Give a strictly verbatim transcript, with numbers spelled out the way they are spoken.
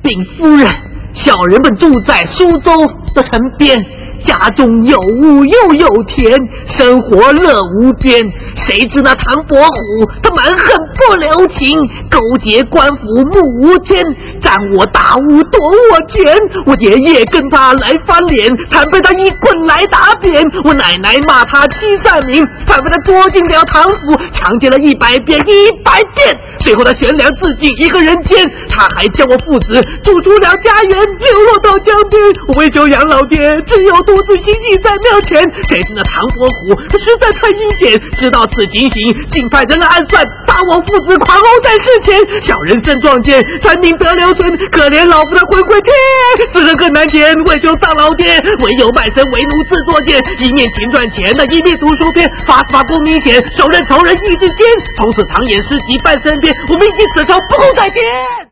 禀夫人，小人们住在苏州的城边，家中有屋又有田，生活乐无边。谁知那唐伯虎他蛮横不留情，勾结官府目无间，占我大屋夺我权。我爷爷跟他来翻脸，惨被他一棍来打扁。我奶奶骂他欺善民，惨被他捉进了唐府，强奸了一百遍一百遍。最后他悬梁自尽一个人间，他还将我父子逐出了家园，流落到江边。我为求养老爹，只有独自行乞在庙前。谁知那唐伯虎他实在太阴险，知道此情形，竟派人暗算，把我父子狂殴在事前。小人身撞见，才明得留存，可怜老夫的魂归天，死人更难填。为求丧老爹，唯有卖身为奴自作贱，一面勤赚钱，那一面读书篇，发发不明显，手刃仇人意志坚。从此常演诗集半身边，我铭记此仇不共戴天。